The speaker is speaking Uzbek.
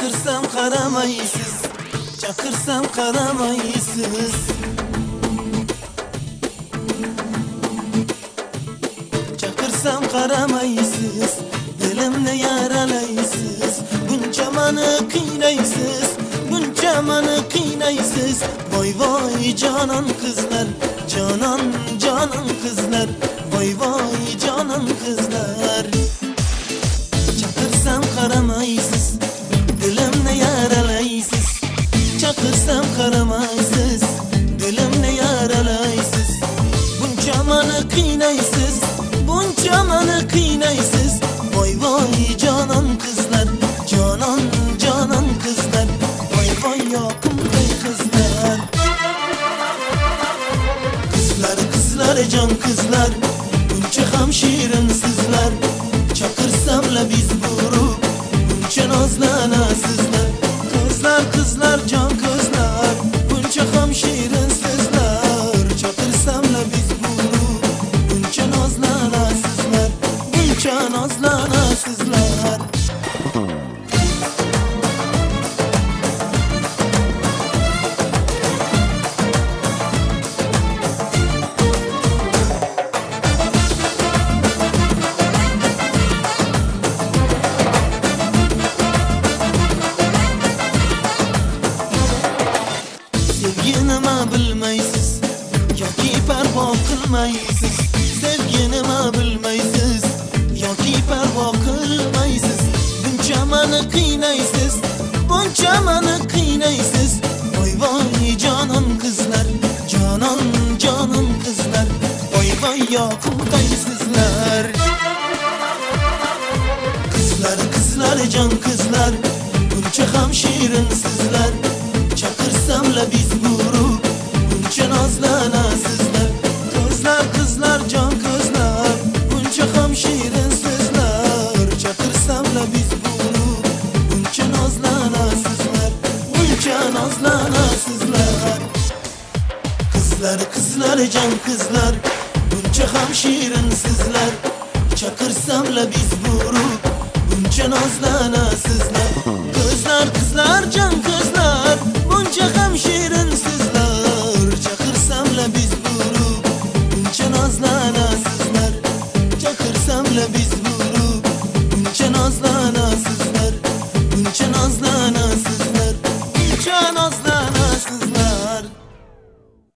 Çakırsam qaramaysiz, chaqirsam qaramaysiz. Chaqirsam qaramaysiz, dilimni yaralaysiz. Buncha meni qiynaysiz, buncha meni qiynaysiz. Voy voy jonon qizlar, jonon jonon qizlar, voy voy jonon qizlar. Chaqirsam qaramaysiz, dilimni yaralaysiz. Chaqirsam qaramaysiz, dilimni yaralaysiz. Buncha meni qiynaysiz, buncha meni qiynaysiz. Voy voy jonon qizlar, jonon jonon qizlar, voy voy yoqimli qizlar. Qizlar qizlar jon qizlar, buncha ham shirinsizlar. Chaqirsam labiz burib, buncha nozlanasizlar. Qizlar qizlar jon qizlar, buncha ham shirinsizlar. Chaqirsam labiz burib, buncha nozlanasizlar, buncha nozlanasizlar. Sevgi nima bilmaysiz, yoki parvo qilmaysiz. Sevgi nima bilmaysiz, yoki parvo qilmaysiz. Buncha meni qiynaysiz, buncha meni qiynaysiz. Voy voy jonon qizlar, jonon jonon qizlar, voy voy yoqimdaysizlar. Qizlar qizlar jon qizlar, buncha ham shirinsizlar. Chaqirsam labiz burib, buncha nozlanasizlar. Qizlar qizlar jon qizlar, buncha ham shirinsizlar. Chaqirsam labiz burib, buncha nozlanasizlar, buncha nozlanasizlar. Qizlar qizlar jon qizlar, buncha ham shirinsizlar. Chaqirsam labiz burib, buncha nozlanasizlar. Qizlar qizlar jon qizlar, buncha ham shirinsizlar.